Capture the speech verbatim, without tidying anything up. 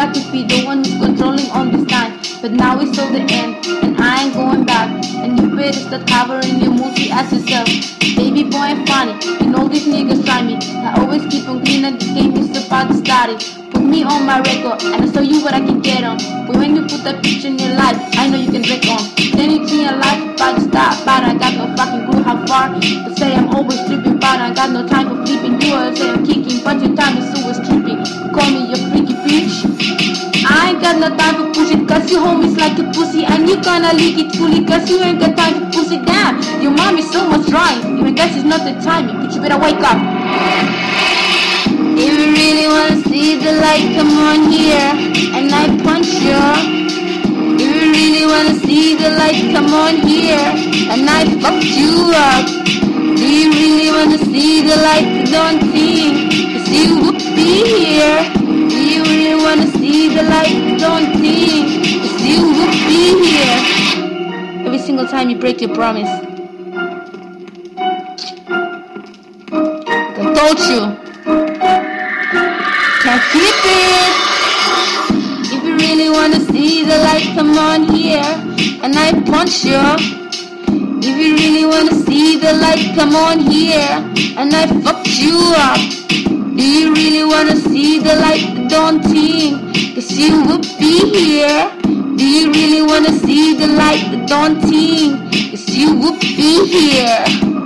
like to be the one who's controlling on this time. But now it's till the end, and I ain't going back. And you better start covering your multi as yourself. Baby boy, I'm funny, and all these niggas try me. I always keep on clean, and this game is about to start it. Put me on my record, and I show you what I can get on. But when you put that picture in your life, I know you can break on. Anything in life, about to stop, but I got no fucking clue how far. But say I'm always tripping, but I got no time for flipping. You always say I'm kicking, but your time is always tripping. Call me your freaky bitch. I ain't got no time for pushing, cause your homies like a pussy. And you gonna leak it fully, cause you ain't got time to pussy. Damn, your mom is so much drying. Even guess it's not the timing, but you better wake up. If you really wanna see the light, come on here, and I punch you. If you really wanna see the light, come on here, and I fuck you up. Do you really wanna see the light? Don't think, cause you would be here. Do you really wanna see the light? Don't think, cause you would be here. Every single time you break your promise, I told you, can't keep it. If you really wanna see the light, come on here, and I punch you. If you really wanna see the light, come on here, and I fuck you up. Do you really wanna see the light? Don't think, cause you would be here. Do you really wanna see the light? Don't think, cause you would be here.